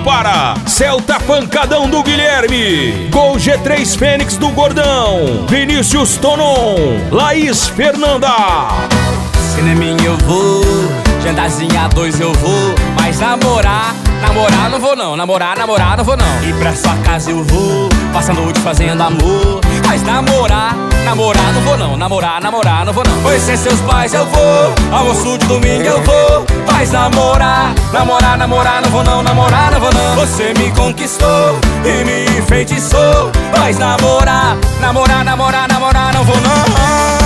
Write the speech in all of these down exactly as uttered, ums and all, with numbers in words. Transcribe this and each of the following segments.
para Celta Pancadão do Guilherme, Gol G três Fênix do Gordão, Vinícius Tonon, Laís Fernanda. Cineminha eu vou, jantarzinha dois eu vou, mas namorar, namorar não vou não, namorar, namorar não vou não. E pra sua casa eu vou, passa a noite fazendo amor, mas namorar, namorar não vou não, namorar, namorar não vou não. Conhecer seus pais eu vou, almoço de domingo eu vou, mas namorar, namorar, namorar não vou não, namorar não vou não. Você me conquistou e me enfeitiçou, mas namorar, namorar, namorar, namorar não vou não.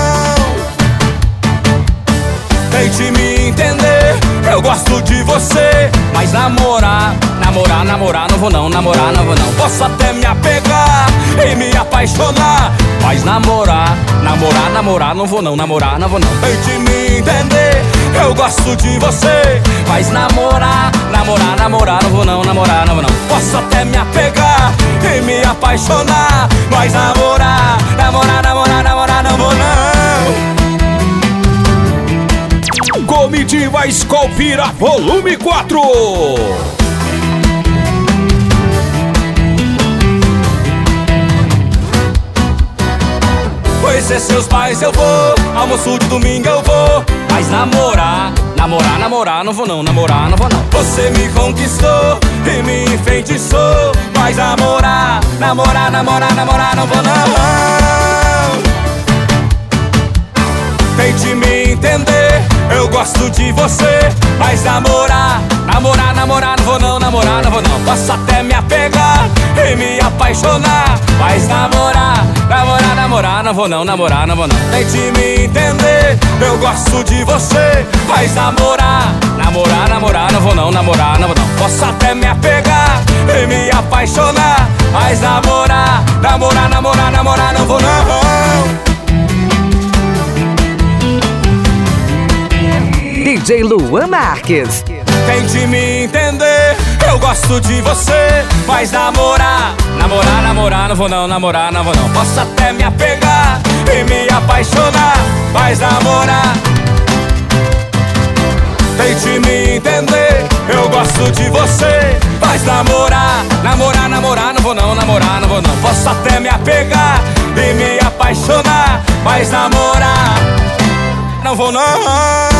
Tente me entender, eu gosto de você, mas namorar, namorar, namorar não vou não, namorar não vou não. Posso até me apegar e me apaixonar, mas namorar, namorar, namorar não vou não, namorar não vou não. Tente me entender, eu gosto de você, mas namorar, namorar, namorar não vou não, namorar não vou não. Posso até me apegar e me apaixonar, mas namorar, namorar, namorar, namorar não vou não. Comitiva Escolpira Volume quatro. Conhecer seus pais eu vou, almoço de domingo eu vou, mas namorar, namorar, namorar não vou não, namorar não vou não. Você me conquistou e me enfeitiçou, mas namorar, namorar, namorar, namorar não vou não. Tente me entender, eu gosto de você, mas namorar, namorar, namorar não vou não, namorar não vou não. Posso até me apegar e me apaixonar, mas namorar, namorar, namorar não vou não, namorar não vou não. Tente me entender, eu gosto de você, mas namorar, namorar, namorar não vou não, namorar não vou não. Posso até me apegar e me apaixonar, mas namorar, namorar, namorar, namorar não vou não. D J Luan Marques. Tente me entender, eu gosto de você, mas namorar, namorar, namorar não vou não, namorar não vou não. Posso até me apegar e me apaixonar, mas namorar. Tente me entender, eu gosto de você, mas namorar, namorar, namorar não vou não, namorar não vou não. Posso até me apegar e me apaixonar, mas namorar não vou não.